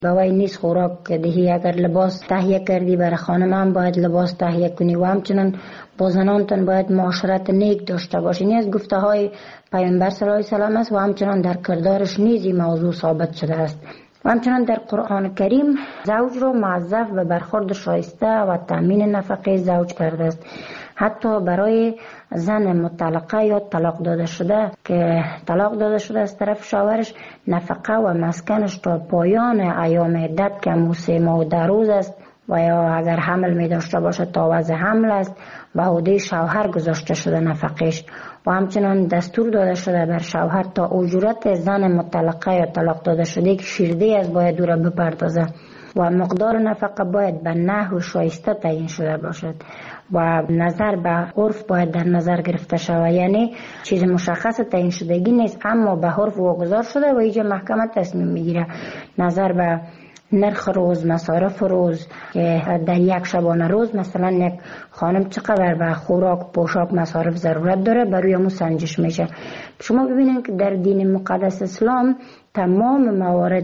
وای نیست خوراک دهی. اگر لباس تهیه کردی برای خانم هم باید لباس تهیه کنی و همچنان با زنانتون باید معاشرت نیک داشته باشی. این از گفته های پیامبر صلی الله علیه و سلم است و همچنان در کردارش نیز این موضوع ثابت شده است. و همچنان در قرآن کریم زوج رو موظف به برخورد شایسته و تامین نفقه زوج کرده است. حتی برای زن مطلقه یا طلاق داده شده که طلاق داده شده از طرف شوهرش، نفقه و مسکنش تا پایان ایام عدت که 3 ماه و 10 روز است و یا اگر حمل می داشته باشه تا وضع حمل است و عهده شوهر گذاشته شده نفقش. و همچنان دستور داده شده بر شوهر تا اجرت زن مطلقه یا طلاق داده شده که شیرده از باید او را بپردازه و مقدار نفقه باید به نحو شایسته تعیین شده باشد و نظر به عرف باید در نظر گرفته شود. یعنی چیز مشخص تعیین شدگی نیست، اما به عرف واگذار شده و اینجا محکمه تصمیم میگیره نظر به نرخ روز، مصارف روز که در یک شبانه روز مثلا یک خانم چقدر به خوراک، پوشاک، مصارف ضرورت داره بروی همون سنجش میشه. شما ببینید که در دین مقدس اسلام تمام موارد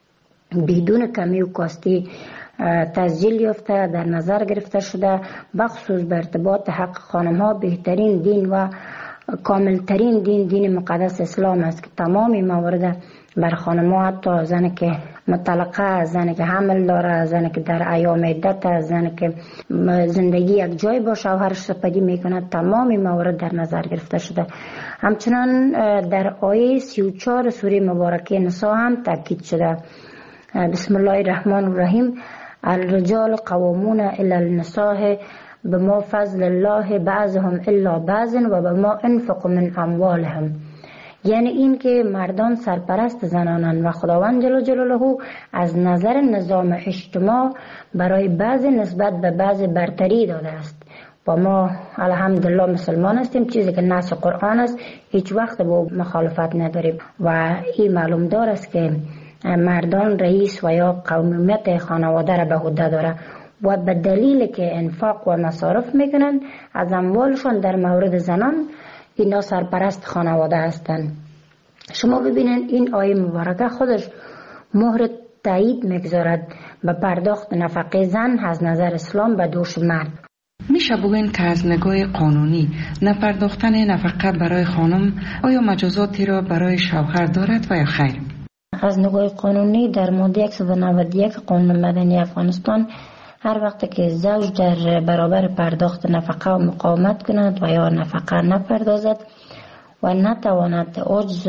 بدون کمی و کاستی تسجیل یافته در نظر گرفته شده، بخصوص به ارتباط حق خانم ها بهترین دین و کاملترین دین مقدس اسلام است که تمام موارد بر خانم ها، حتی زنی که مطلقه، زنی که حمل داره، زنی که در ایام عدت، زنی که زندگی یک جای با شوهرش سپری میکنه، تمام موارد در نظر گرفته شده. همچنان در آیه 34 سوره مبارکه نساء هم تاکید شده. بسم الله الرحمن الرحیم: الرجال قوامون علی النساء بما فضل الله بعضهم الا بعض و بما انفقوا من اموالهم. یعنی این که مردان سرپرست زنانند و خداوند جل جلاله از نظر نظام اجتماع برای بعض نسبت به بعض برتری داده است و ما الحمدلله مسلمان هستیم. چیزی که نص قرآن است هیچ وقت با مخالفت نداریم و این معلوم دار است که مردان رئیس و یا قومیت خانواده را به عهده داره و به دلیل که انفاق و مصارف میکنن از اموالشون در مورد زنان اینا سرپرست خانواده هستند. شما ببینید این آیه مبارکه خودش مهر تایید میگذارد به پرداخت نفقه زن از نظر اسلام به دوش مرد. میشه بگوین که از نگاه قانونی نپرداختن نفقه برای خانم آیا مجازاتی را برای شوهر دارد و یا خیر؟ از نگاه قانونی در ماده 191 قانون مدنی افغانستان هر وقت که زوج در برابر پرداخت نفقه و مقاومت کند و یا نفقه نپردازد و نتواند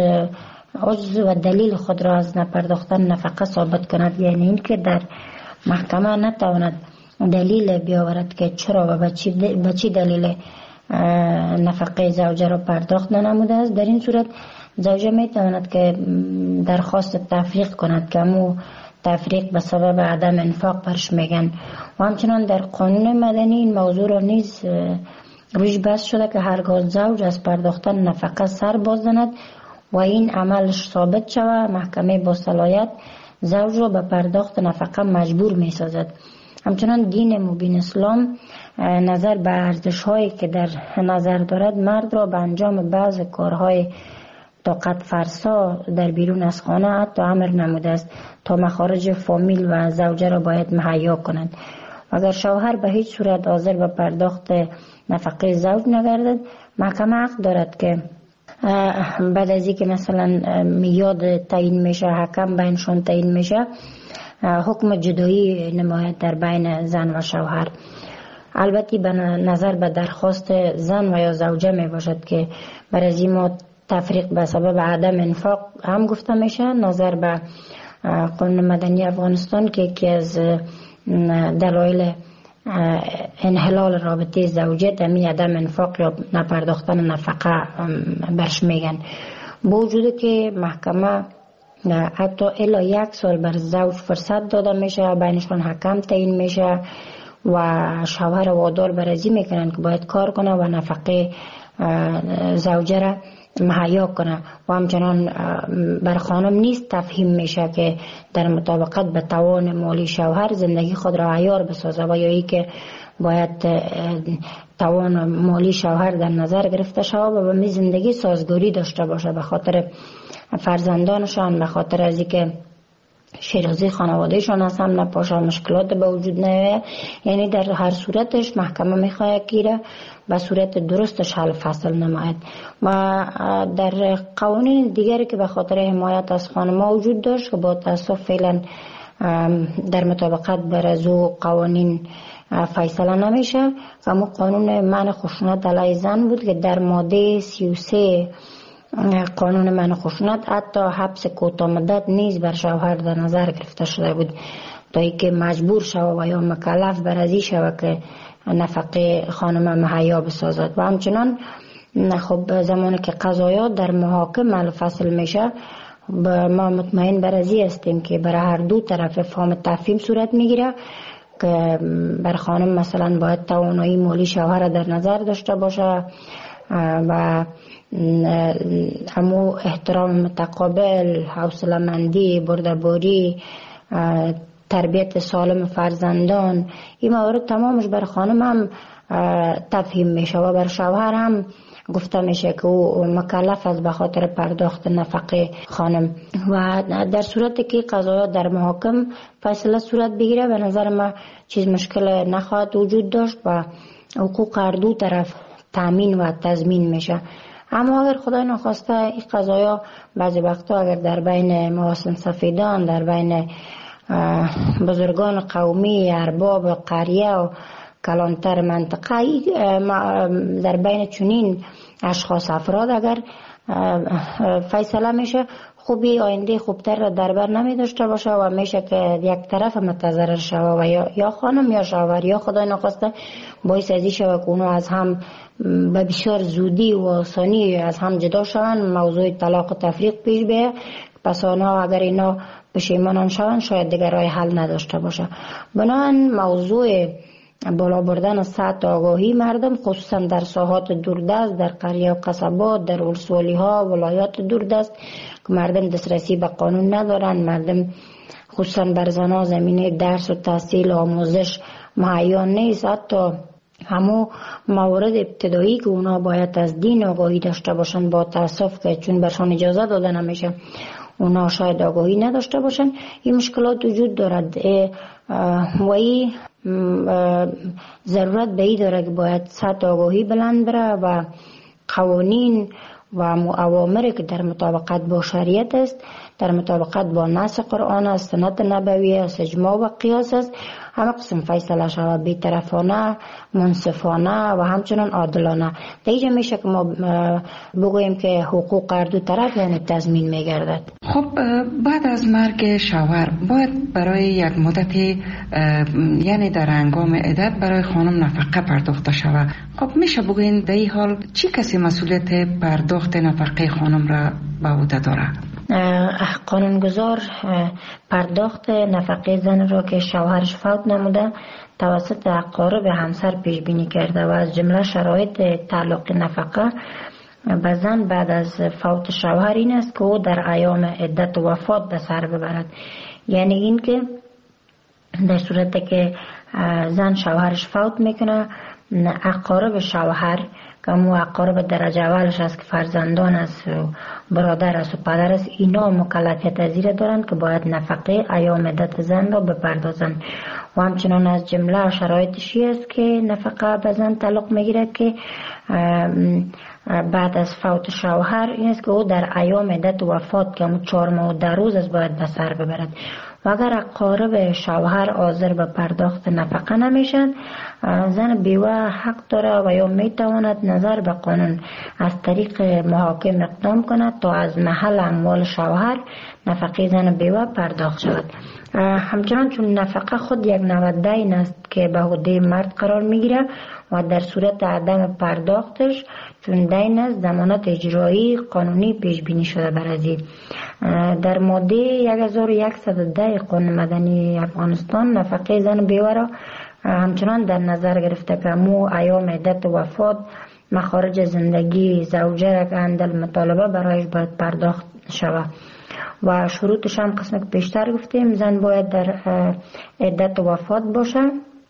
عجز و دلیل خود را از نپرداختن نفقه ثابت کند، یعنی این که در محکمه نتواند دلیل بیاورد که چرا و به چی دلیل نفقه زوجه را پرداخت ننموده است، در این صورت زوجه می تواند که درخواست تفریق کند که امو تفریق به سبب عدم انفاق برش میگن. و همچنان در قانون مدنی این موضوع را نیز روش بحث شده که هرگاه زوج از پرداختن نفقه سر باز زند و این عملش ثابت شود، محکمه با صلاحیت زوج را به پرداخت نفقه مجبور می سازد. همچنان دین مبین اسلام نظر به ارزش هایی که در نظر دارد مرد را به انجام بعض کارهای طاقت فرسا در بیرون از خانه حتی امر نموده است تا مخارج فامیل و زوجه را باید مهیا کنند. اگر شوهر به هیچ صورت حاضر به پرداخت نفقه زوج نگردد، محکمه حق دارد که بعد از اینکه مثلا میاد تعیین میشه، حکم بینشون تعیین میشه، حکم جدایی نماید در بین زن و شوهر. البته به نظر به درخواست زن و یا زوجه می باشد که برای ما تفریق به سبب عدم انفاق هم گفته میشه. نظر به قانون مدنی افغانستان که یکی از دلایل انحلال رابطه زوجیت همین عدم انفاق یا نپرداختن نفقه برش میگن. با وجود که محکمه حتی الا 1 سال بر زوج فرصت داده میشه، بینشون حکم تعیین میشه و شوهر وادار برازی میکنن که باید کار کنه و نفقه زوجه را مهیا کنه و همچنان بر خانم نیست تفهیم میشه که در مطابقت به توان مالی شوهر زندگی خود را عیار بسازه و یا ای که باید توان مالی شوهر در نظر گرفته شود و به زندگی سازگاری داشته باشه به خاطر فرزندانشان، به خاطر از اینکه شیرازی خانوادهشان از هم نپاشه، مشکلات به وجود نیاید. یعنی در هر صورتش محکمه میخواهد گیره به صورت درستش حل فصل نماید. و در قوانین دیگری که به خاطر حمایت از خانم‌ها وجود داشت که با تاسف فعلا در مطابقت بر از قوانین فیصله نمیشه. اما قانون منع خشونت علیه زن بود که در ماده 33 قانون منع خشونت حتی حبس کوتاه مدت نیز بر شوهر در نظر گرفته شده بود تا اینکه مجبور شود و یا مکلف بر ازی شود که نفقه خانم مهیا بسازد. و همچنان خب زمانی که قضایا در محاکم حل فصل میشه ما مطمئن بر ازی هستیم که برای هر دو طرف فهم تفهیم صورت میگیره که بر خانم مثلا باید توانایی مالی شوهر در نظر داشته باشه و همو احترام متقابل، حوصله‌مندی، بردباری، تربیت سالم فرزندان، این موارد تمامش بر خانم هم تفهیم میشه و بر شوهر هم گفته میشه که او مکلف است به خاطر پرداخت نفقه خانم. و در صورتی که قضایا در محاکم فیصله صورت بگیره به نظر ما چیز مشکل نخواهد وجود داشت و حقوق هر دو طرف تامین و تضمین میشه. اما اگر خدای نخواسته این قضایا بعضی وقتا اگر در بین محاسن سفیدان، در بین بزرگان قومی، ارباب قریه و کلانتر منطقه، در بین چنین اشخاص افراد اگر فیصله میشه خوبی آینده خوبتر را در بر نمی داشته باشه و میشه که یک طرف متضرر شوه و یا خانم یا شوهر یا خدای نخواسته باعث ازی شوه که اونو از هم به بسیار زودی و آسانی از هم جدا شوند، موضوع طلاق و تفریق پیش بیه. پس آنها اگر اینا پشیمانان شوند شاید دیگر راه حل نداشته باشه. بنابراین موضوع بالا بردن سطح آگاهی مردم خصوصا در ساحات دوردست، در قریه و قصبات، در ولسوالی ها، ولایات دوردست که مردم دسترسی به قانون ندارن، مردم خصوصا بر زنها زمینه درس و تحصیل و آموزش مهیا نیست. حتی همو موارد ابتدایی که اونا باید از دین آگاهی داشته باشن با تاسف که چون برشان اجازه داده نمیشه اونا شاید آگاهی نداشته باشن. این مشکلات وجود دارد و این ضرورت به این داره که باید سطح آگاهی بلند بره و قوانین و اوامری که در مطابقت با شریعت است، در مطابقت با نص قرآن است، سنت نبوی است، اجماع و قیاس است، همه قسم فیصله شود بی‌طرفانه، منصفانه و همچنان عادلانه. در اینجا میشه که ما بگوییم که حقوق هر دو طرف یعنی تضمین میگردد. خب بعد از مرگ شوهر باید برای یک مدت یعنی در هنگام عدت برای خانم نفقه پرداخته شود. خب میشه بگوین در این حال چی کسی مسئولیت پرداخت نفقه خانم را به عهده داره؟ قانونگذار پرداخت نفقه زن را که شوهرش فوت نموده توسط اقارب همسر پیش بینی کرده و از جمله شرایط تعلق نفقه به زن بعد از فوت شوهر این است که او در ایام عدت و وفات به سر ببرد. یعنی این که در صورتی که زن شوهرش فوت میکنه اقارب شوهر که مو اقارب درجه اولش است که فرزندان است و برادر است و پدر است، اینا مکلفیت ازیره دارند که باید نفقه ایام عدت زن را بپردازند. و همچنان از جمله شرایطشی است که نفقه به زن تعلق میگیره که بعد از فوت شوهر این است که او در ایام عدت وفات که همون 4 ماه و 10 روز است باید به سر ببرد. و اگر اقارب شوهر حاضر به پرداخت نفقه نمیشن زن بیوه حق داره و یا میتواند نظر به قانون از طریق محاکم اقدام کند تا از محل اموال شوهر نفقه زن بیوه پرداخت شود. همچنان چون نفقه خود یک نوع دین است که به عهده مرد قرار میگیره و در صورت عدم پرداختش چون دین است ضمانت اجرایی قانونی پیش بینی شده بر ازی. در ماده 1110 قانون مدنی افغانستان نفقه زن بیوه را همچنان در نظر گرفته که مو ایام عدت وفات مخارج زندگی زوجه را اندل مطالبه برایش باید پرداخت شود و شروطش هم قسم که پیشتر گفتیم زن باید در عدت وفات باشه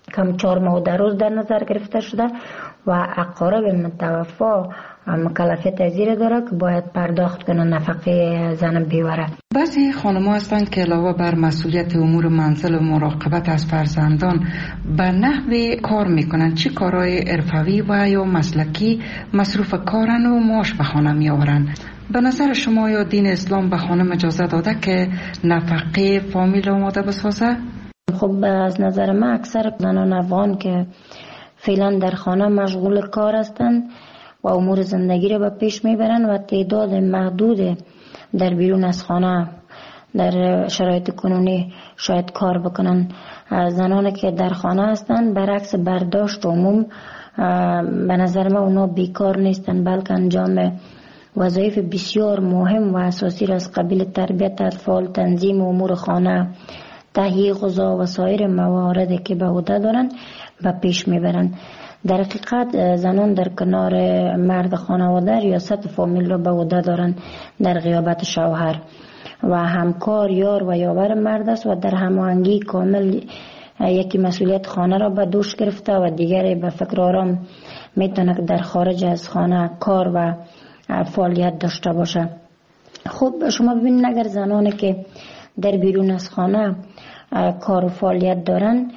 کم 4 ماه و 10 روز در نظر گرفته شده و اقارب متوفا مکلفیت زیر داره که باید پرداخت کنه نفقه زن بیوره. بعضی خانم‌ها هستند که علاوه بر مسئولیت امور منزل و مراقبت از فرزندان به نحوی کار میکنن، چه کارهای حرفوی و یا مسلکی مصروف کارن و معاش به خانه میآورن. به نظر شما یا دین اسلام به خانم اجازه داده که نفقه فامیل آماده بسازه؟ خب از نظر من اکثر زنان افغان که فعلا در خانه مشغول کار هستند و امور زندگی را به پیش میبرن و تعداد محدود در بیرون از خانه در شرایط کنونی شاید کار بکنن. زنانی که در خانه هستند برعکس برداشت عموم به نظر من اونا بیکار نیستن، بلکه انجام وظایف بسیار مهم و اساسی را از قبیل تربیت اطفال، تنظیم امور خانه، تهیه غذا و سایر مواردی که به عهده دارن به پیش میبرن. در حقیقت زنان در کنار مرد خانواده ریاست فامیل را به عهده دارن در غیابت شوهر و همکار، یار و یاور مرد است و در هماهنگی کامل یکی مسئولیت خانه را به دوش گرفته و دیگری به فکر آرام میتونه در خارج از خانه کار و فعالیت داشته باشه. خب شما ببینید اگر زنانی که در بیرون از خانه کار و فعالیت دارن،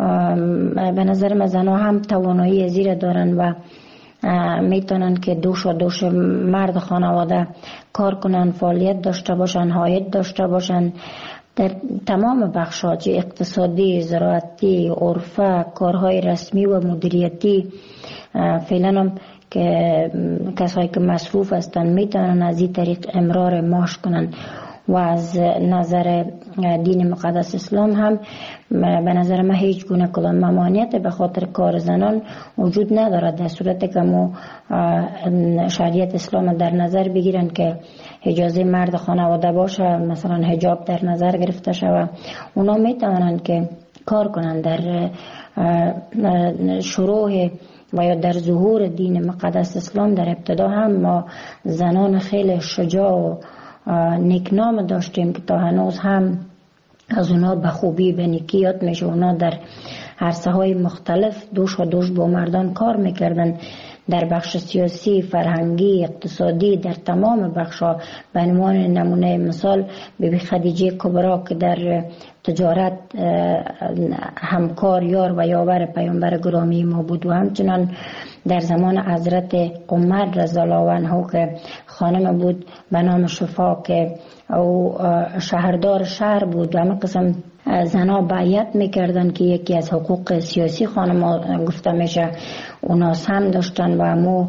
به نظر من زنها هم توانایی زیر دارن و میتونن که دوش مرد خانواده کار کنن، فعالیت داشته باشن، عاید داشته باشن در تمام بخش‌ها، چه اقتصادی، زراعتی، عرفه، کارهای رسمی و مدیریتی. فعلا هم که کسایی که مصروف هستن میتونن از این طریق امرار معاش کنن و از نظر دین مقدس اسلام هم به نظر من هیچ گونه کدام ممانعت به خاطر کار زنان وجود ندارد، در صورتی که ما شریعت اسلام در نظر بگیرن که اجازه مرد خانواده باشه، مثلا حجاب در نظر گرفته شود، اونا میتونن که کار کنن. در شروع و یا در ظهور دین مقدس اسلام در ابتدا هم ما زنان خیلی شجاع و نیکنام داشتیم که تا هنوز هم از اونا به خوبی به نیکی یاد میشه. اونا در عرصه های مختلف دوش با مردان کار میکردن، در بخش سیاسی، فرهنگی، اقتصادی، در تمام بخش‌ها. به عنوان نمونه مثال بیبی خدیجه کبرا که در تجارت همکار، یار و یاور پیامبر گرامی ما بود و همچنان در زمان حضرت عمر رضی الله عنه که خانم بود به نام شفا که او شهردار شهر بود و همه قسم زنها بیعت میکردن که یکی از حقوق سیاسی خانم گفته میشه اونا هم داشتن و همو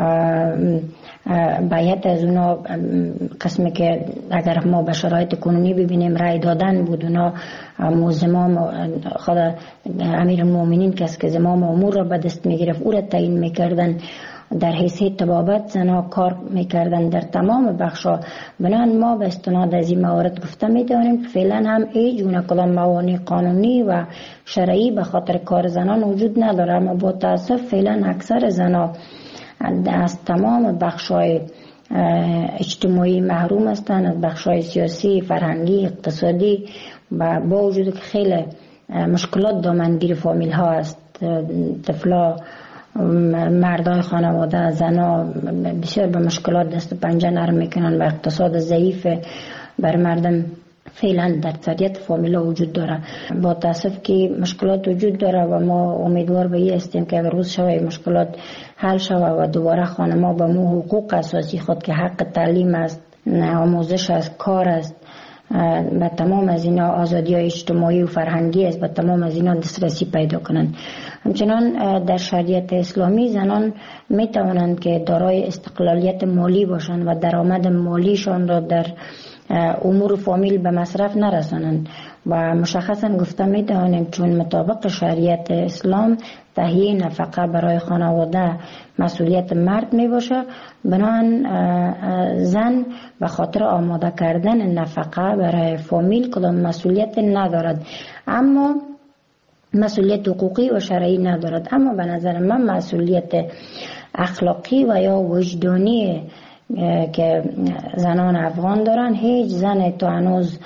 بیعت از اونا قسمی که اگر ما به شرایط کنونی ببینیم رای دادن بود. اونا زمام خود امیر المؤمنین کس که زمام امور را به دست میگرفت او را تعیین میکردن، در حیثیت طبابت زنها کار میکردن در تمام بخشا. بنابراین ما به استناد از این موارد گفته میتونیم که فعلا هم هیچ گونه کدام موانع قانونی و شرعی به خاطر کار زنان وجود نداره، اما با تاسف فعلا اکثر زنها از تمام بخشای اجتماعی محروم هستند، از بخشای سیاسی، فرهنگی، اقتصادی، و با وجود که خیلی مشکلات دامنگیر فامیل ها است، طفلا، مردای خانواده، زنا بسیار به مشکلات دست و پنجه نرم میکنن و اقتصاد ضعیف بر مردم فعلا در اکثریت فامیلا وجود داره. با تاسف که مشکلات وجود داره و ما امیدوار به این هستیم که اگر روز شوه مشکلات حل شوه و دوباره خانما به مو حقوق اساسی خود که حق تعلیم است، آموزش است، کار است، به تمام از اینا آزادی های اجتماعی و فرهنگی است، به تمام از اینا دسترسی پیدا کنند. همچنان در شریعت اسلامی زنان می توانند که دارای استقلالیت مالی باشند و درآمد مالیشان را در امور فامیل به مصرف نرسانند و مشخصا گفته می توانیم چون مطابق شریعت اسلام تهیه نفقه برای خانواده مسئولیت مرد می باشه، بنابراین زن به خاطر آماده کردن نفقه برای فامیل کدام مسئولیت ندارد، اما مسئولیت حقوقی و شرعی ندارد. اما به نظر من مسئولیت اخلاقی و یا وجدانی که زنان افغان دارن، هیچ زن تا هنوز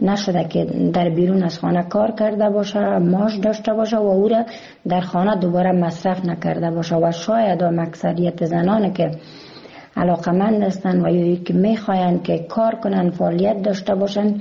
نشده که در بیرون از خانه کار کرده باشه، معاش داشته باشه و او را در خانه دوباره مصرف نکرده باشه. و شاید هم اکثریت زنان که علاقمند هستند و یا که میخواین که کار کنن، فعالیت داشته باشن،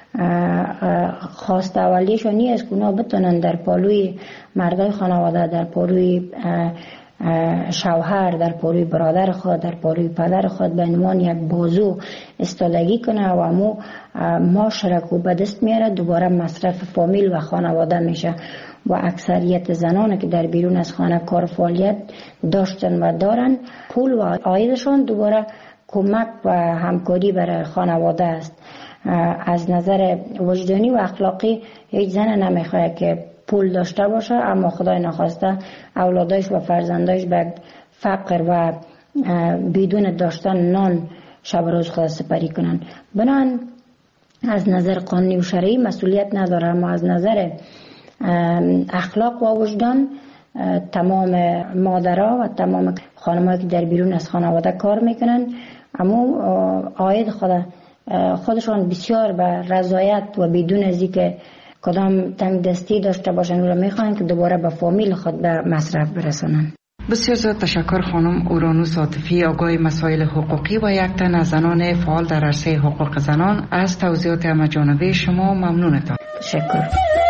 خواست اولیشون نیست که اونا بتونن در پالوی مردای خانواده، در پالوی شوهر، در پالوی برادر خود، در پالوی پدر خود به عنوان یک بازو استادگی کنه و امو معاشرت به دست میاره، دوباره مصرف فامیل و خانواده میشه. و اکثریت زنان که در بیرون از خانه کار فعالیت داشتن و دارن، پول و عایدشون دوباره کمک و همکاری برای خانواده است. از نظر وجدانی و اخلاقی هیچ زن نمیخواد که پول داشته باشه اما خدای نخواسته اولادش و فرزندش به فقر و بدون داشتن نان شب روز خود سپری کنن. بنان از نظر قانونی و شرعی مسئولیت نداره، اما از نظر اخلاق و وجدان تمام مادرها و تمام خانم‌ها که در بیرون از خانواده کار میکنن اما عاید خودشان بسیار به رضایت و بدون از اینکه کدام تنگ دستی داشته باشن او را میخوان که دوباره به فامیل خود به مصرف برسانن. بسیار زیاد تشکر خانم اورانوس عاطفی، آگاه مسائل حقوقی و یک تن از زنان فعال در عرصه حقوق زنان. از توضیحات همه‌جانبه شما ممنونتم. تشکر.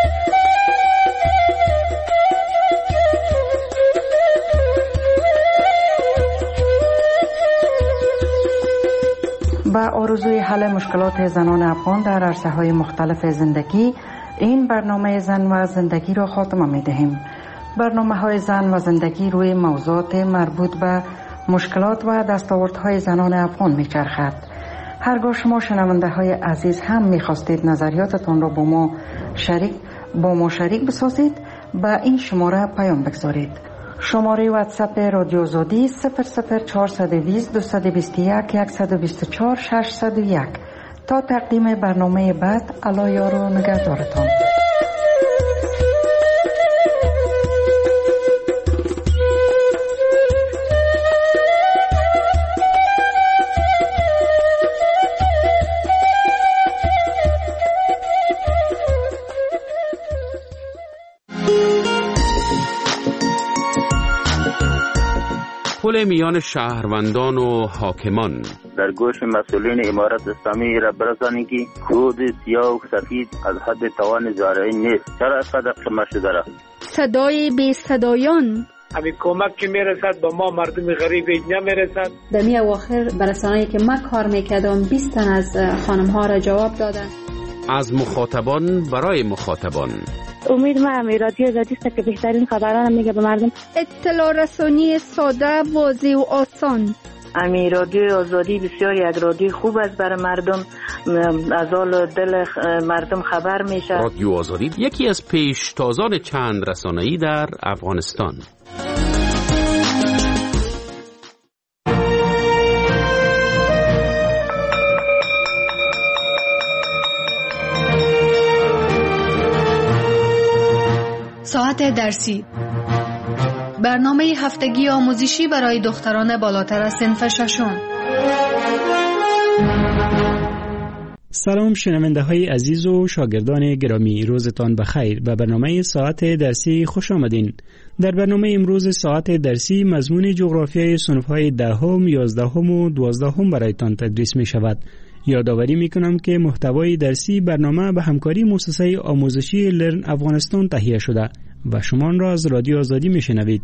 با آرزوی حل مشکلات زنان افغان در عرصه‌های مختلف زندگی، این برنامه زن و زندگی را خاتمه می‌دهیم. برنامه‌های زن و زندگی روی موضوعات مربوط به مشکلات و دستاوردهای زنان افغان می‌چرخد. هرگاه شما شنونده‌های عزیز هم می‌خواستید نظریاتتان را با ما شریک بسازید، به این شماره پیام بگذارید. شماره واتساپ رادیو آزادی 00420 221 124 601. تا تقدیم برنامه بعد، الله یار و نگهدارتان. پل میان شهروندان و حاکمان. در گوش مسئولین امارت اسلامی را برسانی که کود سیاه و سفید از حد توان زارعی نیست. چرا اینقدر قمه شده را؟ صدای بی صدایان. همین کمک که میرسد با ما مردم غریب نمیرسد. در می اواخر برسانه‌ای که من کار میکردم 20 تن از خانم ها را جواب دادن. از مخاطبان برای مخاطبان. امید ما هم رادیو آزادی است که بهترین خبران میگه به مردم. اطلاع رسانی ساده، واضح و آسان. امی رادیو آزادی بسیار یک رادیو خوب است برای مردم، از حال دل مردم خبر میشه. رادیو آزادی یکی از پیشتازان چند رسانه‌ای در افغانستان. ساعت درسی، برنامه هفتگی آموزشی برای دختران بالاتر از صنف ششم. سلام شنونده های عزیز و شاگردان گرامی، روزتان بخیر. به برنامه ساعت درسی خوش آمدین. در برنامه امروز ساعت درسی مضمون جغرافیای صنف های 10، 11 و 12 برایتان تدریس می شود. یادآوری میکنم که محتوای درسی برنامه به همکاری مؤسسه آموزشی لرن افغانستان تهیه شده و شما آن را از رادیو آزادی میشنوید.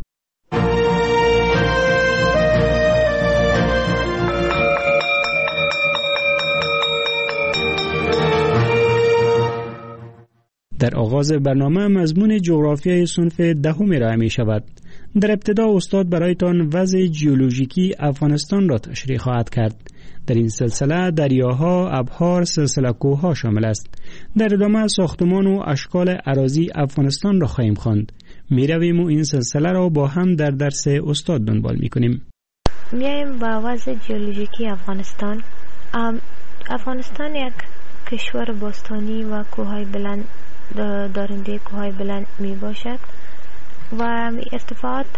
در آغاز برنامه مضمون جغرافیای صنف 10 ارائه می شود. در ابتدا استاد برایتان وضع جیولوژیکی افغانستان را تشریح خواهد کرد. در این سلسله دریاها، ابحار، سلسله کوه‌ها شامل است. در ادامه ساختمان و اشکال اراضی افغانستان را خواهیم خواند. میرویم و این سلسله را با هم در درس استاد دنبال میکنیم. میایم با وضع جیولوژیکی افغانستان. افغانستان یک کشور باستانی و کوههای بلند دارنده کوههای بلند می باشد و ارتفاعات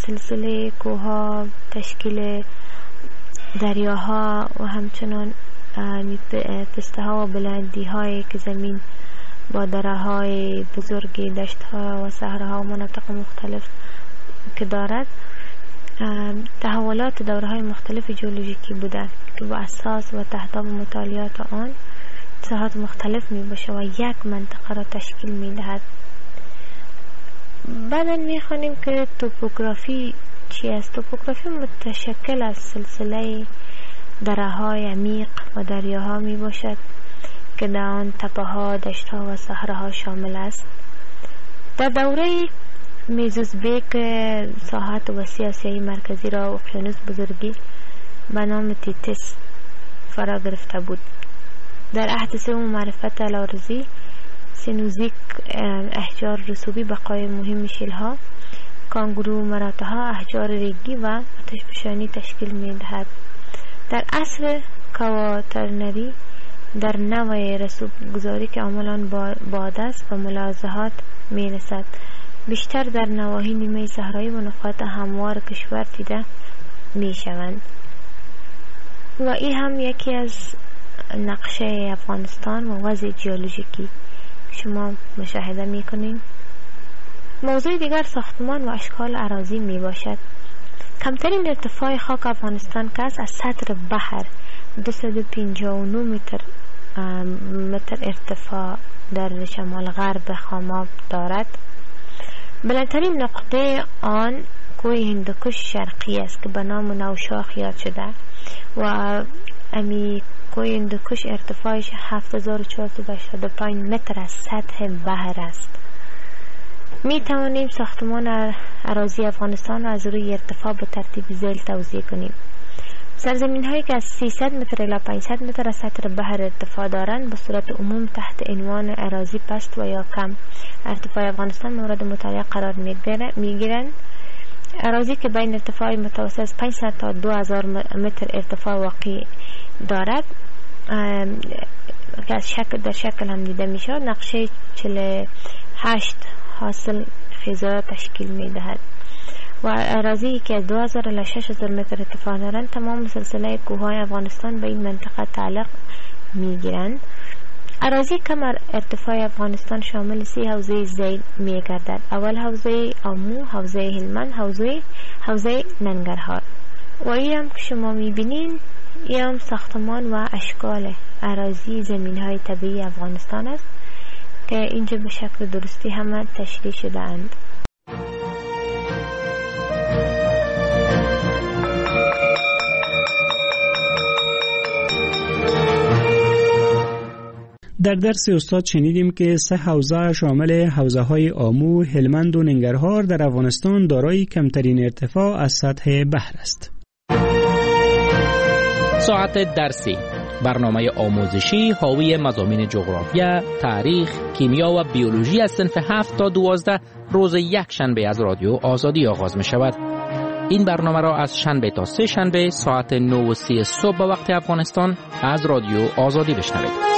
سلسله کوهها، تشکیل دریاها و همچنان پسته ها و بلندی هایی که زمین با دره های بزرگی، دشت ها و صحراها و مناطق مختلف که دارد، تحولات دوره های مختلف جیولوژیکی بوده که با اساس و تحت مطالعات آن ساحات مختلف می باشه و یک منطقه را تشکیل می دهد. بعدا می خوانیم که توپوگرافی چی است؟ توپوگرافی متشکل از سلسله دره های عمیق و دریاها می باشد که در آن تپه ها، دشت ها و صحراها شامل است. در دوره میزوزبیک ساحات وسیع آسیای مرکزی را اقیانوس بزرگی به نام تیتس فرا گرفته بود. در عهد سوم معرفت الارضی سینوزیک احجار رسوبی بقای مهم شیلها، کانگورو مراتها، احجار ریگی و آتشفشانی تشکیل می دهد. در عصر کواترنری در نوع رسوب گذاری که عملاً باد است و ملاحظات می رسد، بیشتر در نواحی نیمه صحرایی و نقاط هموار کشور دیده می شوند. و این هم یکی از نقشه افغانستان و وضع جیولوژیکی شما مشاهده می کنید. موضوع دیگر ساختمان و اشکال اراضی می باشد. کمترین ارتفاع خاک افغانستان که از سطح بحر 259 متر ارتفاع در شمال غرب خاماب دارد. بلندترین نقطه آن کوه هندوکش شرقی است که به نام نوشاخ یاد شده و امی کوه هندوکش ارتفاعش 7485 متر از سطح بحر است. می توانیم ساختمان اراضی افغانستان از روی ارتفاع به ترتیب ذیل توضیح کنیم. سرزمین هایی که از 300 متر الی 500 متر از سطح بحر ارتفاع دارند به صورت عموم تحت عنوان اراضی پست و یا کم ارتفاع افغانستان مورد مطالعه قرار می گیرند. اراضی که بین ارتفاع متوسط از 500 تا 2000 متر ارتفاع واقع دارد که از در شکل هم دیده می شود، نقشه 48 حاصل خیزا تشکیل می دهد. و اراضی که از 2000 الی 6000 متر ارتفاع دارند تمام سلسله کوههای افغانستان به این منطقه تعلق می گیرند. اراضی کم ارتفاع افغانستان شامل 3 حوزه ذیل می گردد. اول حوزه آمو، حوزه هلمند، حوزه ننگرهار. و این هم که شما می بینین این هم ساختمان و اشکال اراضی زمین های طبیعی افغانستان است که اینجا به شکل درستی همه تشریح شده اند. در درس استاد شنیدیم که 3 حوزه شامل حوزه های آمو، هلمند و ننگرهار در افغانستان دارای کمترین ارتفاع از سطح بحر است. ساعت درسی، برنامه آموزشی حاوی مضامین جغرافیا، تاریخ، کیمیا و بیولوژی از صنف 7 تا 12 روز یک شنبه از رادیو آزادی آغاز می شود. این برنامه را از شنبه تا 3 شنبه ساعت 9:30 صبح به وقت افغانستان از رادیو آزادی بشنوید.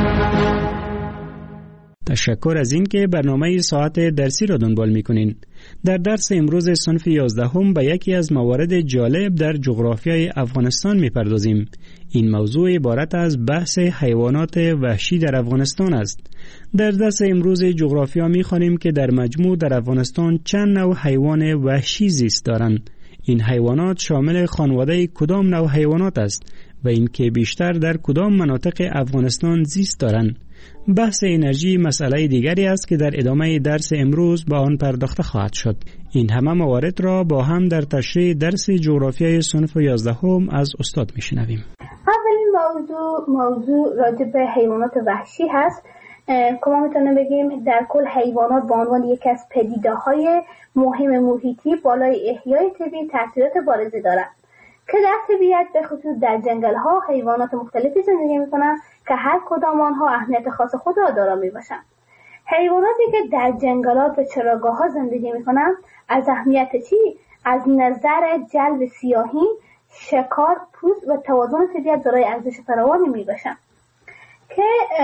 تشکر از این که برنامه ساعت درسی را دنبال می‌کنین. در درس امروز صنف 11 به یکی از موارد جالب در جغرافیای افغانستان می‌پردازیم. این موضوع عبارت از بحث حیوانات وحشی در افغانستان است. در درس امروز جغرافیا می‌خوانیم که در مجموع در افغانستان چند نوع حیوان وحشی زیست دارند. این حیوانات شامل خانواده کدام نوع حیوانات است و اینکه بیشتر در کدام مناطق افغانستان زیست دارند. بحث انرژی مسئله دیگری است که در ادامه درس امروز با آن پرداخته خواهد شد. این همه موارد را با هم در تشریح درس جغرافیای صنف 11 از استاد میشنویم. اولین موضوع راجع به حیوانات وحشی هست که ما میتونیم بگیم در کل حیوانات به عنوان یکی از پدیده‌های مهم محیطی بالای احیای طبیعی تاثیرات بارزی دارند که در طبیعت به خصوص در جنگل‌ها حیوانات مختلفی زندگی می‌کنند که هر کدام آنها اهمیت خاص خود را دارا میباشند. حیواناتی که در جنگلات و چراگاه‌ها زندگی می‌کنند از اهمیت چی؟ از نظر جلب سیاحین، شکار، پوست و توازن طبیعت دارای ارزش فراوانی میباشند که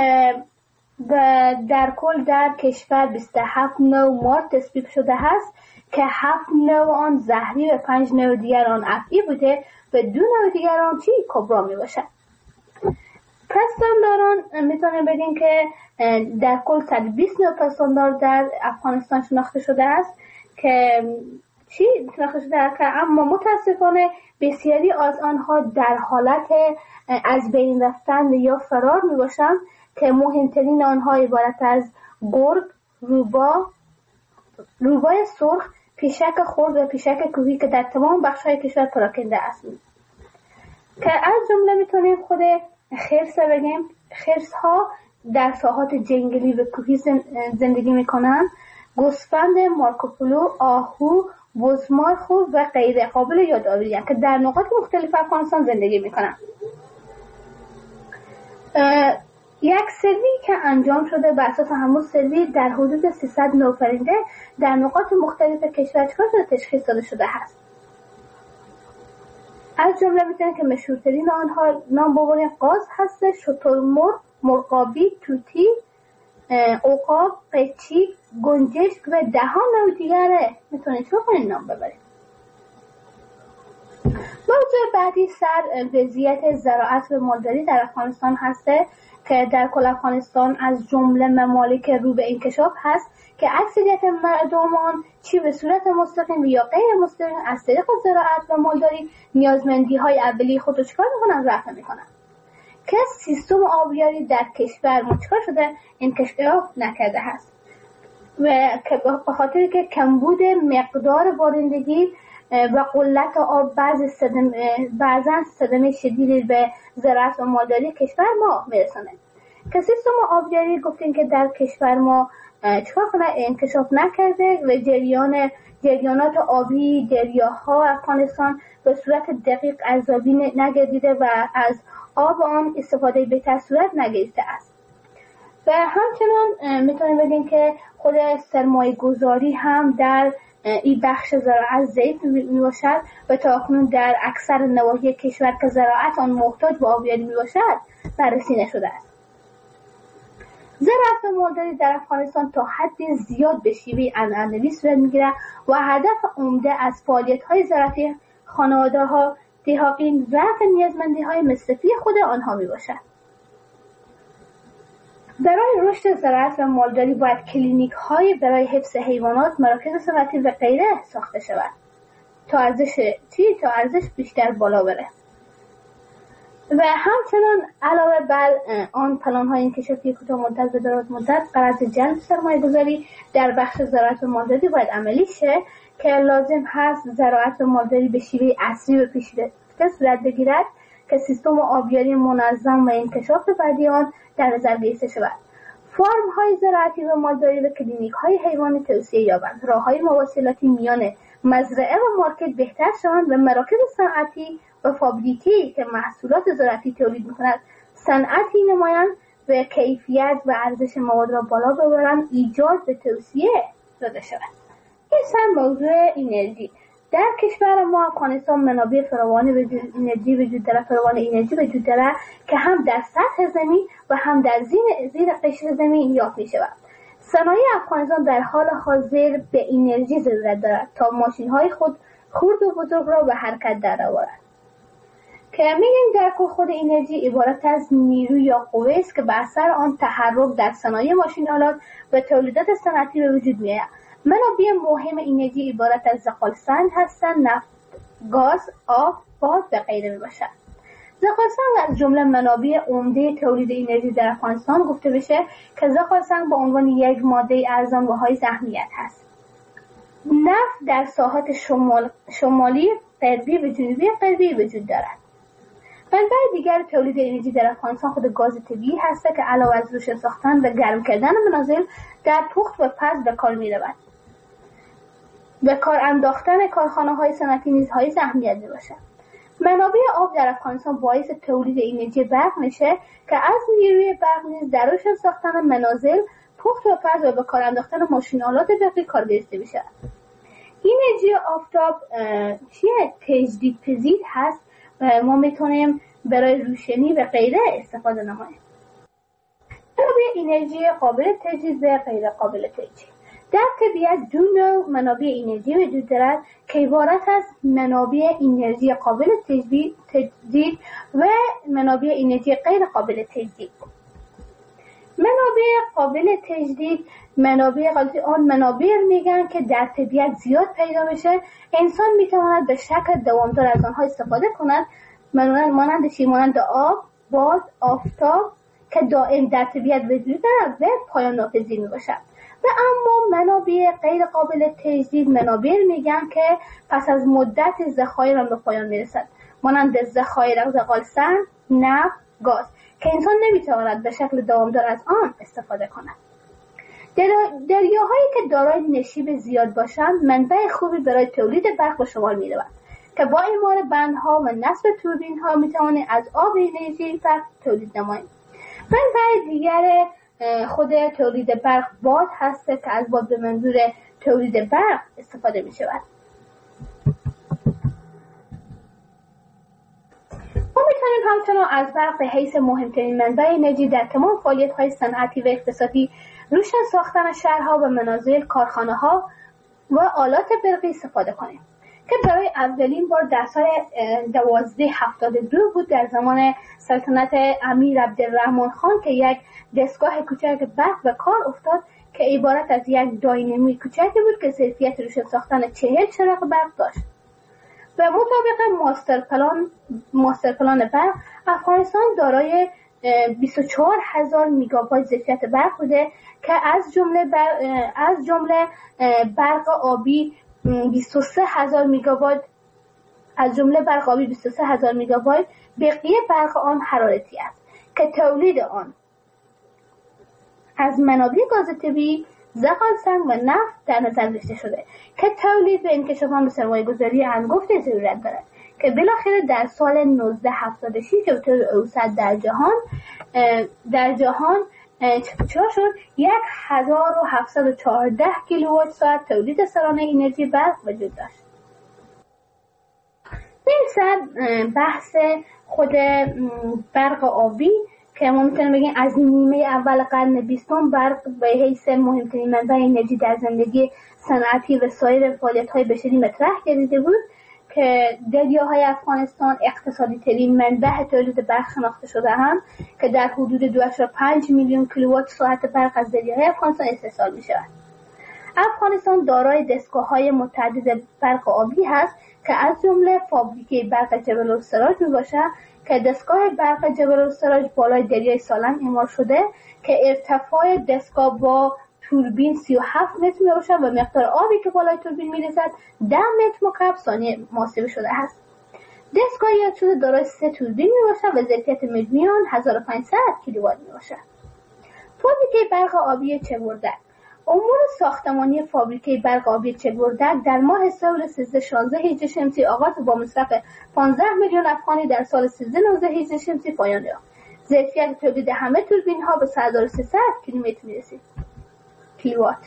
در کل در کشور 27 نوع مار تصویب شده است که 7 نوع آن زهری و 5 نوع دیگر آن افعی بوده و 2 نوع دیگر آن کبرا می باشد. پستانداران میتونیم بگیم که در کل 120 نوع پستاندار در افغانستان شناخته شده است که اما متاسفانه بسیاری از آنها در حالت از بین رفتن یا فرار می باشند که مهمترین آنها عبارت از گرگ، روبای سرخ، پیشک خرد و پیشک کوهی که در تمام بخش‌های کشور پراکنده است. که از جمله میتونیم خود خرس بگیم. خرس‌ها در ساحات جنگلی و کوهی زندگی میکنند. گوسفند، مارکوپولو، آهو، بزمارخ و غیره قابل یادآوری که در نقاط مختلف افغانستان زندگی میکنند. یک سروی که انجام شده بر اساس همون سروی در حدود 300 نوع پرنده در نقاط مختلف کشور تشخیص داده شده است. از جمله میتونیم که مشهورترین آنها نام ببریم. قاز هست، شترمرغ، مرغابی، توتی، عقاب، قیچی، گنجشک و دهان نوع دیگره میتونید شما نام ببرید. موضوع بعدی سر وضعیت زراعت و مالداری در افغانستان هسته که در کل افغانستان از جمله ممالک رو به انکشاف هست که اکثریت مردمان چی به صورت مستقیم یا غیر مستقیم از طریق زراعت و مالداری نیازمندی های اولیه خود رو چکار میکنن؟ رفع میکنن. که سیستم آبیاری در کشور مچکار شده انکشاف نکرده هست و که به خاطر که کمبود مقدار بارندگی و قلت آب بعضا صدمه شدیدی به زراعت و مالداری کشور ما میرسونه. که سیستم آبیاری گفتیم که در کشور ما چکار کنه؟ انکشاف نکرده و جریانات آبی دریاها افغانستان به صورت دقیق ارزیابی نگردیده و از آب آن استفاده بهتر صورت نگرفته است. و همچنان میتونیم بگیم که خود سرمایه گذاری هم در این بخش زراعت ضعیف میباشد و تا اکنون در اکثر نواحی کشور که زراعت آن محتاج به آبیاری میباشد بررسی نشده است. زراعت و مالداری در افغانستان تا حد زیاد به شیوه عنعنوی صورت میگیرد و هدف عمده از فعالیت‌های زراعتی خانواده‌ها دهاقین رفع نیازمندی‌های مصرفی خود آنها میباشد. برای رشد زراعت و مالداری باید کلینیک‌های برای حفظ حیوانات، مراکز صنعتی و غیره ساخته شود تا ارزش بیشتر بالا بره. و همچنان علاوه بر آن پلان‌های انکشافی کوتاه مدت و دراز مدت غرض جلب سرمایه‌گذاری در بخش زراعت و مالداری باید عملی شه که لازم هست زراعت و مالداری به شیوه عصری و پیشرفته صورت بگیرد که سیستم آبیاری منظم و انکشاف بعدی آن در نظر گرفته شود. فرم‌های زراعتی و مالداری و کلینیک‌های حیوانی توسعه یابند، راه‌های مواصلاتی میان مزرعه و مارکت بهتر شوند و مراکز صنعتی و فابریکی که محصولات زراعتی تولید می‌کند صنعتی نمایند و کیفیت و ارزش مواد را بالا ببرند، ایجاد و توسعه داده شود. این سر موضوع انرژی. در کشور ما افغانستان منابع فراوان انرژی وجود دارد که هم در سطح زمین و هم در زیر قشر زمین یافت می شود. صنایع افغانستان در حال حاضر به انرژی ضرورت دارد تا ماشین‌های خود خرد و بزرگ را به حرکت درآورد. که میگیم در کل خود انرژی عبارت از نیرو یا قوه است که به اثر آن تحرک در صنایع ماشین آلات و تولیدات صنعتی به وجود می‌آید. منابع مهم انرژی عبارت از زغال سنگ هستند، نفت، گاز، آب، باد و غیره میباشد. زغال سنگ از جمله منابع عمده تولید انرژی در افغانستان گفته بشه که زغال سنگ به عنوان یک ماده ارزان و حائز اهمیت هست. نفت در ساحات شمالی غربی و جنوبی غربی وجود دارد. منبع دیگر تولید انرژی در افغانستان خود گاز طبیعی هست که علاوه از روشن ساختن و گرم کردن منازل در پخت و پز به کار می‌رود. به کار انداختن کارخانه‌های صنعتی نیز حائز اهمیت می‌باشد. منابع آب در افغانستان باعث تولید انرژی برق میشه که از نیروی برق نیز در روشن ساختن منازل، پخت و پز و به کار انداختن ماشین‌آلات برقی کار گرفته میشه. انرژی آفتاب تجدیدپذیر هست و ما میتونیم برای روشنی و غیره استفاده نماییم. منابع انرژی قابل تجدید و غیر قابل تجدید. در طبیعت دو نوع منابع انرژی وجود دارد که عبارت از منابع انرژی قابل تجدید و منابع انرژی غیر قابل تجدید. منابع قابل تجدید آن منابع میگن که در طبیعت زیاد پیدا میشه، انسان میتواند به شکل دوامدار از آنها استفاده کند، مانند آب، باد، آفتاب که دائم در طبیعت وجود دارد و پایان ناپذیر میباشد. و اما منابع غیر قابل تجدید منابع میگن که پس از مدت ذخایر آن به پایان میرسد، مانند ذخایر زغال سنگ، نفت، گاز که انسان نمیتواند به شکل دوامدار از آن استفاده کند. دریاهایی که دارای نشیب زیاد باشند منبع خوبی برای تولید برق به شمار میروند که با اعمار بندها و نصب توربین ها میتوانیم از آب انرژی برق تولید نماییم. منبع دیگر خود تولید برق باد هست که از باد به منظور تولید برق استفاده می شود. ما میتونیم همچنان از برق به حیث مهمترین منبع انرژی در تمام فعالیت‌های صنعتی و اقتصادی، روشن ساختن شهرها و منازل، کارخانه‌ها و آلات برقی استفاده کنیم که برای اولین بار در سال 1272 بود در زمان سلطنت امیر عبدالرحمن خان که یک دستگاه کوچک برق به کار افتاد که عبارت از یک داینامی کوچکی بود که ظرفیت روشن ساختن 40 چراغ برق داشت. و مطابق ماستر پلان برق افغانستان دارای 24,000 میگاوات ظرفیت برق بوده که از جمله برق آبی 23,000 میگاوات، بقیه برق آن حرارتی است که تولید آن از منابع گاز طبیعی، زغال سنگ و نفت در نظر گرفته شده که تولید به انکشافان به سرمایه‌گذاری هنگفت ضرورت دارد که بالاخره در سال 1976 به طور اوسط در جهان چرا شد 1714 کیلووات ساعت تولید سالانه انرژی برق وجود داشت. برسد بحث خود برق آبی که ما میتونیم بگیم از نیمه اول قرن 20 برق به حیث مهمترین منبع انرژی در زندگی صنعتی و سایر فعالیت‌های بشری مطرح گردیده بود که دریاهای افغانستان اقتصادی ترین منبع تولید برق شناخته شده‌اند که در حدود 2.5 میلیون کیلووات ساعت برق از دریاهای افغانستان استحصال می‌شود. افغانستان دارای دستگاه‌های متعدد برق آبی هست که از جمله فابریکه برق جبل السراج میباشد که دستگاه برق جبل السراج بالای دریای سالنگ اعمار شده که ارتفاع دستگاه با توربین 37 متر میباشد و مقدار آبی که بالای توربین میرسد 10 متر مکعب ثانیه محاسبه شده است. دستگاه یاد شده دارای 3 توربین میباشد و ظرفیت مجموعی آن 1500 کیلووات میباشد. فابریکه برق آبی چه‌بردک. امور ساختمانی فابریکه برق آبی چه‌بردک در ماه سال 1316 هجری شمسی آغاز با مصرف 15 میلیون افغانی در سال 1319 هجری شمسی پایان یافت. ظرفیت تولید همه توربین ها به 1300 کیلومتر میرسید. کیلووات.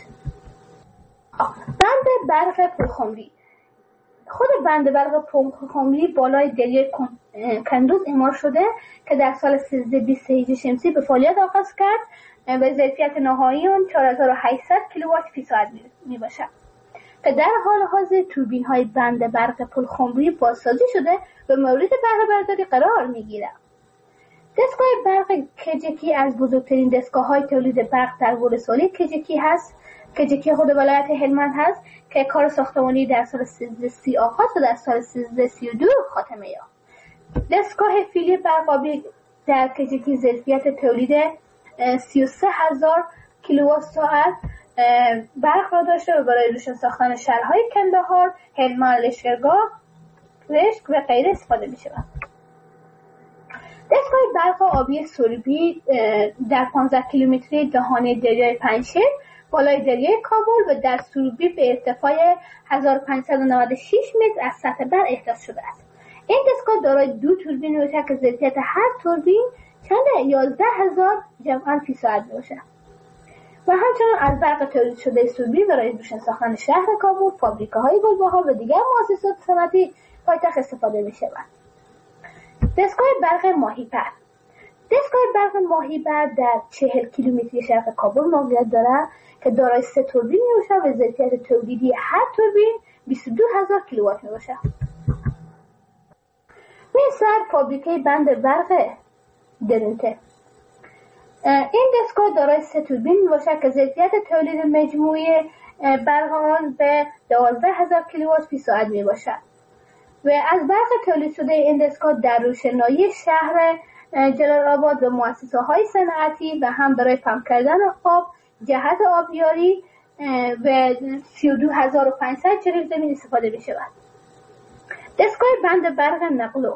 بند برق پلخمری. خود بند برق پلخمری بالای دریای کندوز اعمار شده که در سال 1320 هجری شمسی به فعالیت آغاز کرد و ظرفیت نهایی آن 4800 کیلووات فی ساعت میباشد که در حال حاضر توربین های بند برق پلخمری بازسازی شده و مورد بهره برداری قرار میگیرد. دستگاه برق کجکی از بزرگترین دستگاه های تولید برق در ولسوالی کجکی هست. کجکی خود ولایت هلمند هست که کار ساختمانی در سال 1330 آغاز و در سال 1332 خاتمه یافت. دستگاه فیلی برق آبی در کجکی ظرفیت تولید 33,000 کیلووات ساعت برق را داشته و برای روشن ساختن شهرهای کندهار، هلمند، لشکرگاه، رشت و غیره استفاده می شود. دستگاه برق آبی سربی در 15 کیلومتری دهانه دریای پنجشیر بالای دریای کابل و در سربی به ارتفاع 1596 متر از سطح بر احداث شده است. این دستگاه دارای 2 توربین میباشد که ظرفیت هر توربین چند 11,000 جمعاً فی ساعت میباشد و همچنان از برق تولید شده سربی برای روشن ساختن شهر کابل، فابریکه‌های گلبهار و دیگر مؤسسات صنعتی پایتخت استفاده می‌شود. دستگاه برق ماهیپر. دستگاه برق ماهیبر در 40 کیلومتری شرق کابل موقعیت دارد که دارای 3 توربین میباشد و ظرفیت تولیدی هر توربین 22,000 کیلووات میباشد. مثل فابریکه بند برق درونته. این دستگاه دارای 3 توربین میباشد که ظرفیت تولید مجموعی برق آن به 12,000 کیلووات فی ساعت میباشد و از برق تولید شده این دستگاه در روشنایی شهر جلال آباد و مؤسسه های صنعتی و هم برای پمپ کردن آب جهت آبیاری و 32,500 جریب زمین استفاده می شود. دستگاه بند برق نقلو.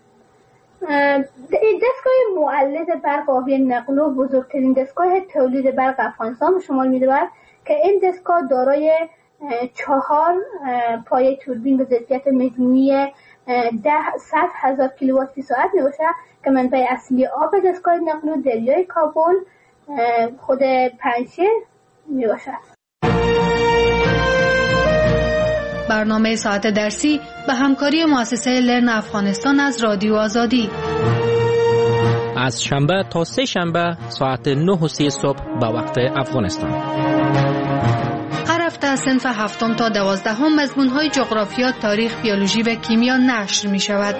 دستگاه مولد برق آبی نقلو بزرگترین دستگاه تولید برق افغانستان به شمار می رود که این دستگاه دارای 4 پایه توربین به ظرفیت مجموعی 100,000 کیلووات فی ساعت می باشد که منبع اصلی آب دستگاه نقلو دریای کابل خود پنجشیر می باشد. برنامه ساعت درسی به همکاری مؤسسه لرن افغانستان از رادیو آزادی از شنبه تا سه شنبه ساعت 9:30 صبح به وقت افغانستان. هر هفته صنف 7 تا 12 مضمون‌های جغرافیا، تاریخ، بیولوژی و کیمیا نشر می‌شود.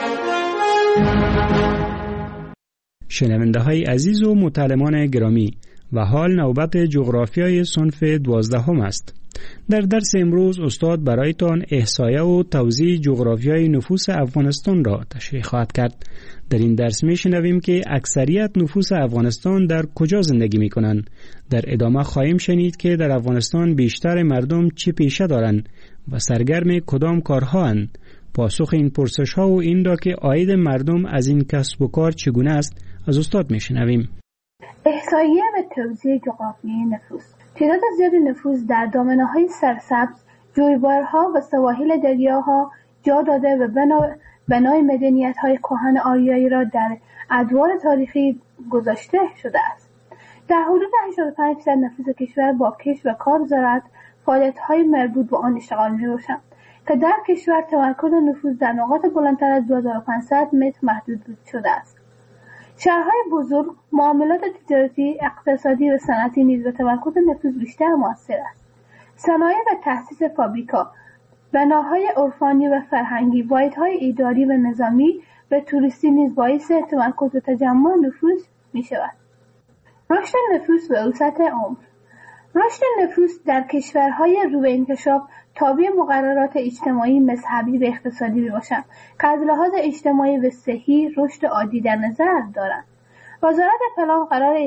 شنونده‌های عزیز و متعلمان گرامی، و حال نوبت جغرافیای صنف 12 است. در درس امروز استاد برایتان احصایه و توزیع جغرافیای نفوس افغانستان را تشریح خواهد کرد. در این درس میشنویم که اکثریت نفوس افغانستان در کجا زندگی میکنند. در ادامه خواهیم شنید که در افغانستان بیشتر مردم چه پیشه دارند و سرگرم کدام کارها اند. پاسخ این پرسش ها و این را که عاید مردم از این کسب و کار چگونه است از استاد میشنویم. احصایه و توزیع جغرافیایی نفوس. تعداد زیاد نفوس در دامنه‌های سرسبز، جویبارها و سواحل دریاها جا داده و بنای مدنیت‌های کهن آریایی را در ادوار تاریخی گذاشته شده است. در حدود 85% نفوس کشور با کشت و کار زراعت فعالیت‌های مربوط به آن اشتغال می‌باشند که در کشور تمرکز نفوس در نقاط بلندتر از 2500 متر محدود شده است. شهرهای بزرگ، معاملات تجارتی، اقتصادی و صنعتی نیز به تمرکز نفوس بیشتر مؤثر است. صنایع و تأسیس فابریکا، بناهای عرفانی و فرهنگی، واحدهای اداری و نظامی و توریستی نیز باعث تمرکز و تجمع نفوس می شود. رشد نفوس و اوسط عمر. رشد نفوس در کشورهای رو به انکشاف تابع مقررات اجتماعی، مذهبی و اقتصادی میباشند که از لحاظ اجتماعی و صحی رشد عادی در نظر دارند. وزارت پلان قرار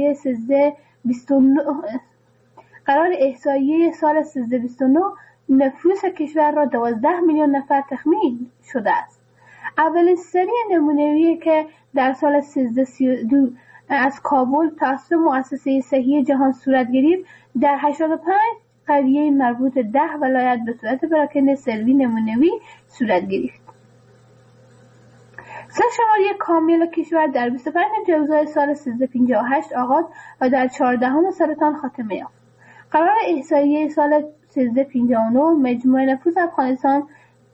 احصایه سال 1329 نفوس کشور را 12 میلیون نفر تخمین شده است. اولین سری نمونه‌ای که در سال 1332 از کابل توسط مؤسسه صحی جهان صورت گرفت در 85 قریه مربوط 10 ولایت به صورت پراکنده سروی نمونه‌ای صورت گرفت. سرشماری کامل کشور در 25 جوزای سال 1358 آغاز و در 14 سرطان خاتمه یافت. قرار احصایه سال 1359 مجموع نفوس افغانستان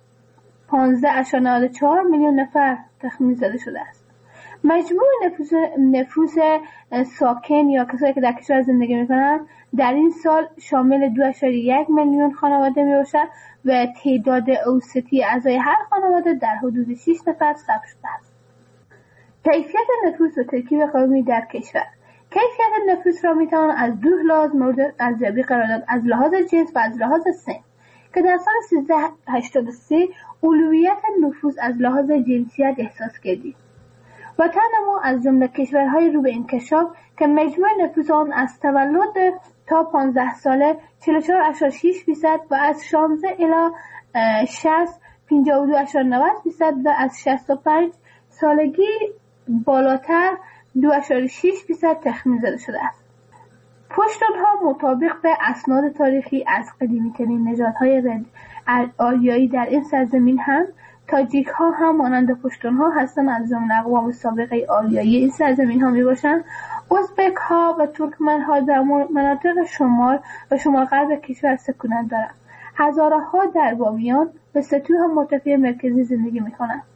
15.4 میلیون نفر تخمین زده شده است. مجموع نفوس ساکن یا کسایی که در کشور زندگی میکنند در این سال شامل 2.1 میلیون خانواده میباشد و تعداد اوسطی اعضای هر خانواده در حدود 6 نفر ثبت شده است. کیفیت نفوس و ترکیب قومی در کشور. کیفیت نفوس را میتوان از دو لحاظ مورد ارزیابی قرار داد: از لحاظ جنس و از لحاظ سن، که در سال 1383 اولویت نفوس از لحاظ جنسیت احساس کردید. وطن ما از جمله کشورهای رو به انکشاف که مجموع نفوس آن از تولد تا 15 ساله 44.6% و از 16 الی 60 52.90% و از 65 سالگی بالاتر 2.6% تخمین زده شده است. پشتونها مطابق به اسناد تاریخی از قدیمی‌ترین نژادهای آریایی در این سرزمین هم تاجیک ها هم مانند پشتون ها هستند، از جمله اقوام سابقه آریایی این سرزمین ها می باشند. ازبک ها و ترکمن ها در مناطق شمال و شمال غرب کشور سکونت دارند. هزاره ها در بامیان و ستوه مرتفع مرکزی زندگی می کنند.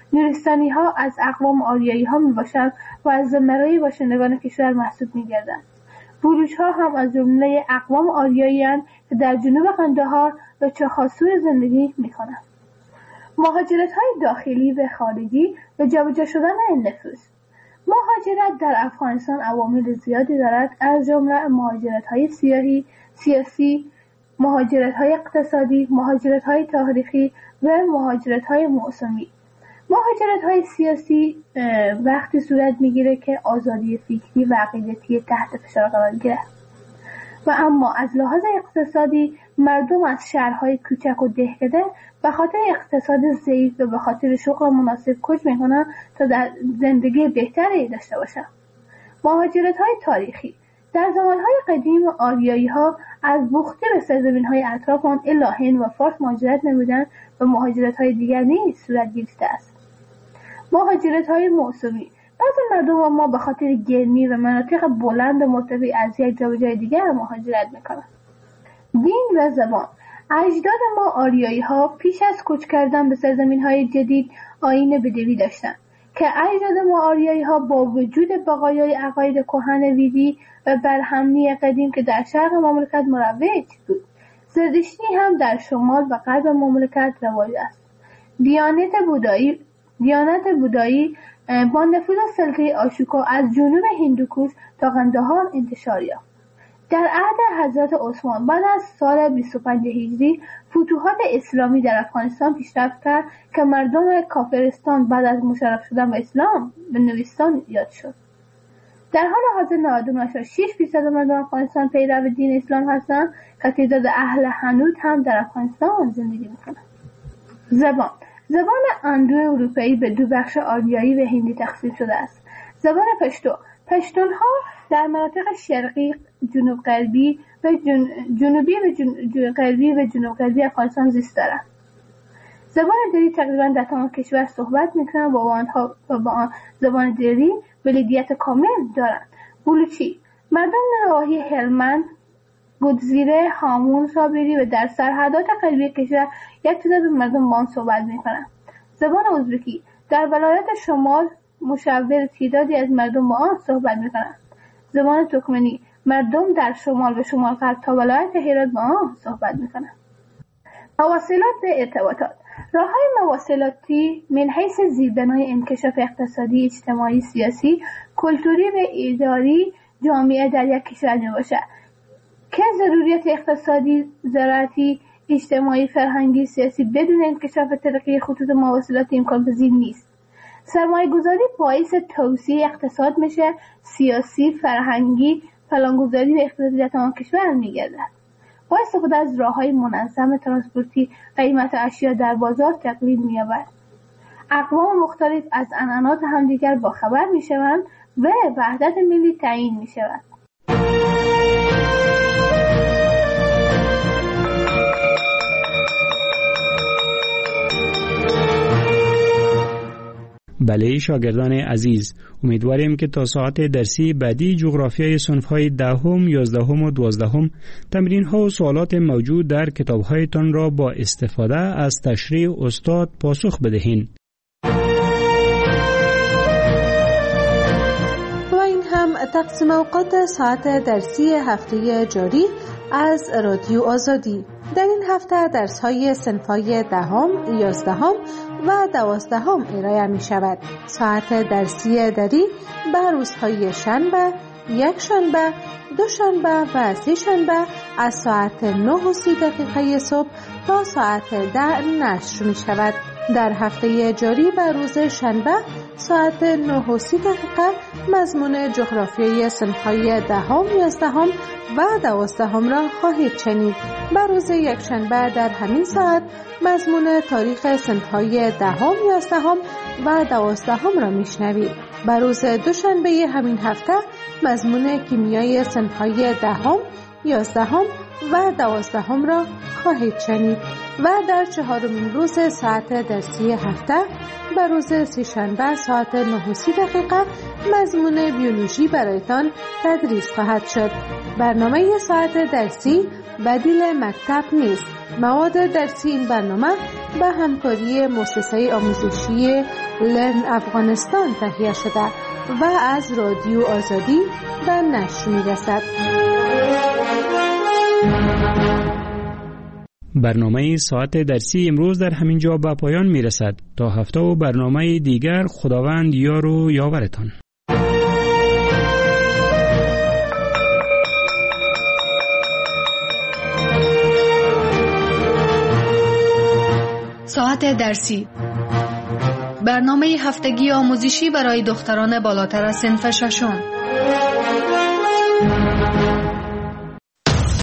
نورستانی ها از اقوام آریایی ها می باشند و از زمره‌ی باشندگان کشور محسوب می گردند. بلوچ ها هم از جمله اقوام آریایی هستند که در جنوب قندهار و چخاسور زندگی می کنند. مهاجرت های داخلی و خارجی و جابجا شدن نفوس. مهاجرت در افغانستان عوامل زیادی دارد، از جمله مهاجرت های سیاسی، مهاجرت های اقتصادی، مهاجرت های تاریخی و مهاجرت های موسمی. مهاجرت های سیاسی وقتی صورت میگیره که آزادی فکری و عقیدتی تحت فشار قرار گیره و اما از لحاظ اقتصادی مردم از شهرهای کوچک و دهکده به خاطر اقتصاد ضعیف و به خاطر شغل مناسب کوچ میکنن تا در زندگی بهتری داشته باشن. مهاجرت های تاریخی در زمانهای قدیم آریایی ها از بوختی به سرزمین های اطراف آن الا هند و فارس مهاجرت نمودند و مهاجرت های دیگر نیز صورت گرفته است. مهاجرت های موسمی بعضی مردم ما به خاطر گرمی و مناطق بلند و مرتفع از یک جا به جای دیگر مهاجرت میکنند. دین و زبان اجداد ما آریایی ها پیش از کوچ کردن به سرزمین های جدید آیین بدوی داشتند که اجداد ما آریایی ها با وجود بقایای عقاید کهن ویدی و برهمنی قدیم که در شرق مملکت مروج بود، زرتشتی هم در شمال و غرب مملکت رواج است. دیانت بودایی با نفوذ سلطه آشوکا از جنوب هندوکوش تا قندهار انتشار یافت. در عهد حضرت عثمان بعد از سال 25 هجری فتوحات اسلامی در افغانستان پیشرفت کرد که مردم کافرستان بعد از مشرف شدن به اسلام به نوستان یاد شد. در حال حاضر 99.6% مردم افغانستان پیرو دین اسلام هستند که تعداد اهل حنوت هم در افغانستان زندگی میکنند. زبان اندو اروپایی به دو بخش آریایی و هندی تقسیم شده است. زبان پشتون ها در مناطق شرقی، جنوب غربی و جنوب غربی افغانستان زیست دارند. زبان دری تقریبا در تمام کشور صحبت میکنند و با آن زبان دری ولایت کامل دارند. بلوچی مردم نواحی هلمند، گودزیره، هامون، صابری و در سرحدات غربی کشور یک تعداد مردم با آن صحبت میکنند. زبان ازبکی در ولایت شمال مشاور تعدادی از مردم با آن صحبت میکنند. زبان ترکمنی مردم در شمال و شمال غرب تا ولایت هرات با آن صحبت میکنند. مواصلات و ارتباطات راههای مواصلاتی من حیث زیربنای انکشاف اقتصادی، اجتماعی، سیاسی، کلتوری و اداری جامعه در یک کشور میباشد که ضروریات اقتصادی، زراعتی، اجتماعی، فرهنگی، سیاسی بدون انکشاف ترقی خطوط مواصلات امکان پذیر نیست. سرمایه گذاری باعث توسعه اقتصاد میشه، سیاسی، فرهنگی، پلانگذاری و اقتصادی در تمام کشور میگردد. با استفاده از راههای منظم ترانسپورتی قیمت اشیا در بازار تقلیل می‌یابد. اقوام مختلف از عنعنات همدیگر باخبر میشوند و وحدت ملی تعیین میشود. بله شاگردان عزیز، امیدواریم که تا ساعت درسی بعدی جغرافیای صنف‌های 10، 11 و 12 تمرین‌ها و سوالات موجود در کتاب‌هایتان را با استفاده از تشریح استاد پاسخ بدهید. و این هم تقسیم اوقات ساعت درسی هفته جاری از رادیو آزادی. در این هفته درس‌های صنف‌های 10، 11 و 12 ارائه می شود. ساعت درسی دری به روزهای شنبه، یک شنبه، دو شنبه و سه شنبه از ساعت 9:30 صبح تا ساعت 10 نشر می شود. در هفته جاری به روز شنبه ساعت 9:30 مضمون جغرافیای صنف‌های 10، 11 و 12 را خواهید شنید. به روز یک شنبه در همین ساعت مضمون تاریخ صنف‌های 10، 11 و 12 را میشنوید. به روز دوشنبه همین هفته مضمون کیمیای صنف‌های 10، 11 و 12 را خواهید شنید و در 4مین روز ساعت درسی هفته به روز سه‌شنبه ساعت 9:30 مضمون بیولوژی برایتان تدریس خواهد شد. برنامه ساعت درسی بدیل مکتب نیست. مواد درسی این برنامه به همکاری مؤسسه آموزشی لرن افغانستان تهیه شده و از رادیو آزادی به نشر می‌رسد. برنامه ساعت درسی امروز در همین جا به پایان می‌رسد. تا هفته و برنامه دیگر، خداوند یار و یاورتان. ساعت درسی، برنامه هفتگی آموزشی برای دختران بالاتر از صنف ششم.